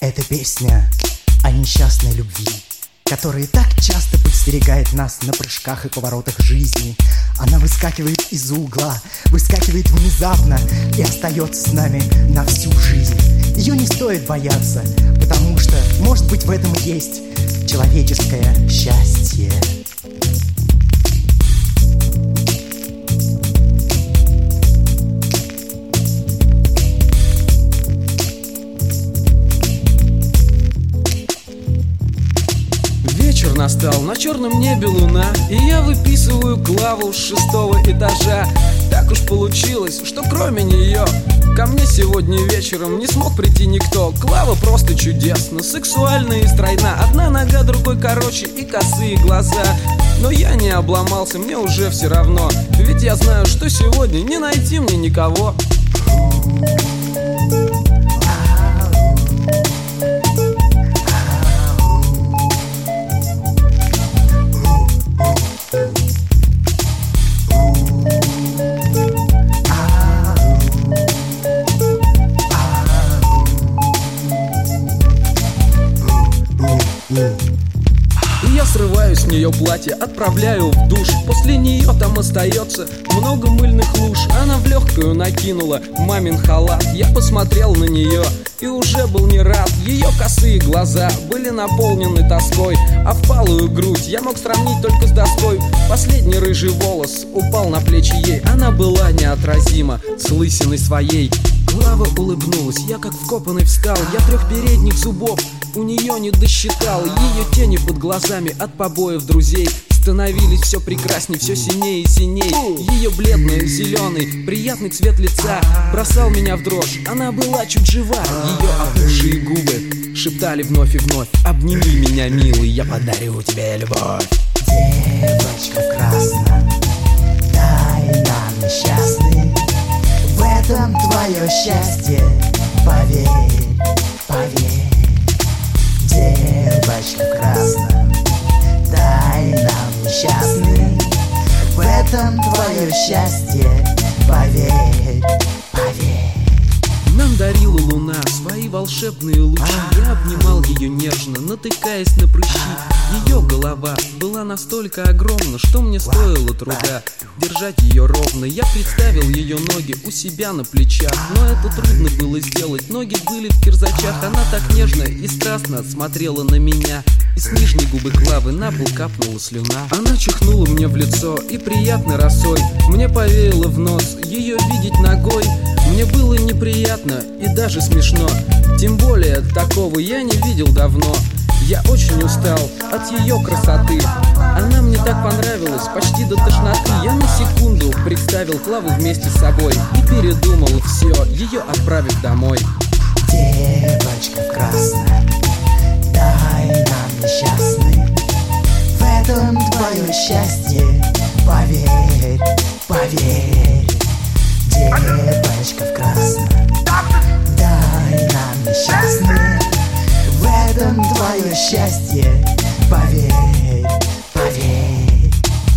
Это песня о несчастной любви, которая так часто подстерегает нас на прыжках и поворотах жизни. Она выскакивает из угла, выскакивает внезапно и остается с нами на всю жизнь. Ее не стоит бояться, потому что, может быть, в этом и есть человеческое счастье. Вечер настал, на черном небе луна, и я выписываю Клаву с 6-го этажа. Так уж получилось, что кроме нее ко мне сегодня вечером не смог прийти никто. Клава просто чудесна, сексуальна и стройна. Одна нога, другой короче и косые глаза. Но я не обломался, мне уже все равно, ведь я знаю, что сегодня не найти мне никого. И я срываю с нее платье, отправляю в душ. После нее там остается много мыльных луж. Она в легкую накинула мамин халат. Я посмотрел на нее и уже был не рад. Ее косые глаза были наполнены тоской, а впалую грудь я мог сравнить только с доской. Последний рыжий волос упал на плечи ей. Она была неотразима с лысиной своей. Клава улыбнулась, я как вкопанный встал. Я 3 передних зубов у нее не досчитал. Ее тени под глазами от побоев друзей становились все прекрасней, все синее и синей. Ее бледный, зеленый, приятный цвет лица бросал меня в дрожь. Она была чуть жива, ее опухшие губы шептали вновь и вновь: обними меня, милый, я подарю тебе любовь. Девочка в красном, дай нам несчастный, в этом твое счастье, поверь, поверь. Девочка в красном, дай нам несчастный, в этом твое счастье, поверь, поверь. Нам дарила луна свои волшебные лучи. Я обнимал ее нежно, натыкаясь на прыщи. Ее голова была настолько огромна, что мне стоило труда держать ее ровно. Я представил ее ноги у себя на плечах, но это трудно было сделать. Ноги были в кирзачах. Она так нежно и страстно смотрела на меня, и с нижней губы Клавы на пол капнула слюна. Она чихнула мне в лицо и приятной росой мне повеяло в нос ее видеть ногой. Мне было неприятно и даже смешно, тем более такого я не видел давно. Я очень устал от ее красоты. Она мне так понравилась, почти до тошноты. Я на секунду представил Клаву вместе с собой и передумал все, ее отправив домой. Девочка в красном, дай нам несчастный, в этом твое счастье, поверь, поверь. Девочка в красном, дай нам несчастный, в этом твое счастье, поверь, поверь.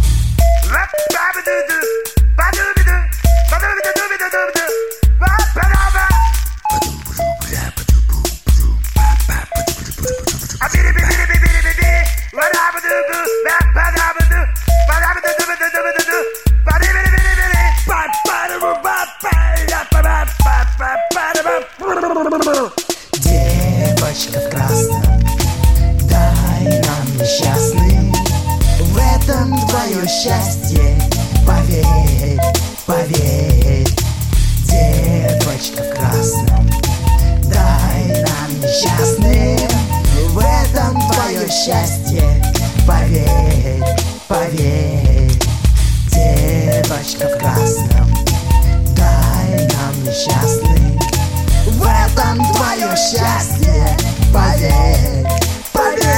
Девочка в красном, дай нам несчастный, в этом твое счастье, поверь, поверь. Девочка в красном, дай нам несчастный, в этом твое счастье, поверь, поверь. Девочка в красном, дай нам несчастный, в этом твое счастье, поверь,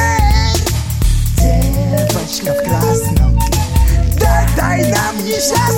поверь. Девочка в красном, дай нам несчастный.